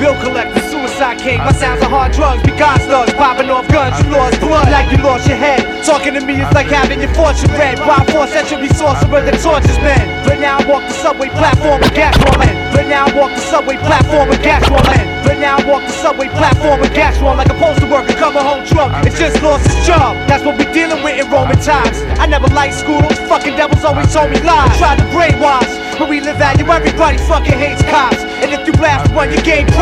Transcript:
Bill collector, suicide king. My sounds are hard drugs, be God slugs, popping off guns. You lost blood like you lost your head. Talking to me is like having your fortune read. Wild force century sorcerer that tortures men. But now I walk the subway platform with gas woman. But now I walk the subway platform with gas woman. But now I walk the subway platform with gas woman. Like a postal worker coming home drunk. It's just lost his job. That's what we dealing with in Roman times. I never liked school. Those fucking devils always told me lies. Tried to brainwash. But we live at you, everybody fucking hates cops. And if you blast one, you gain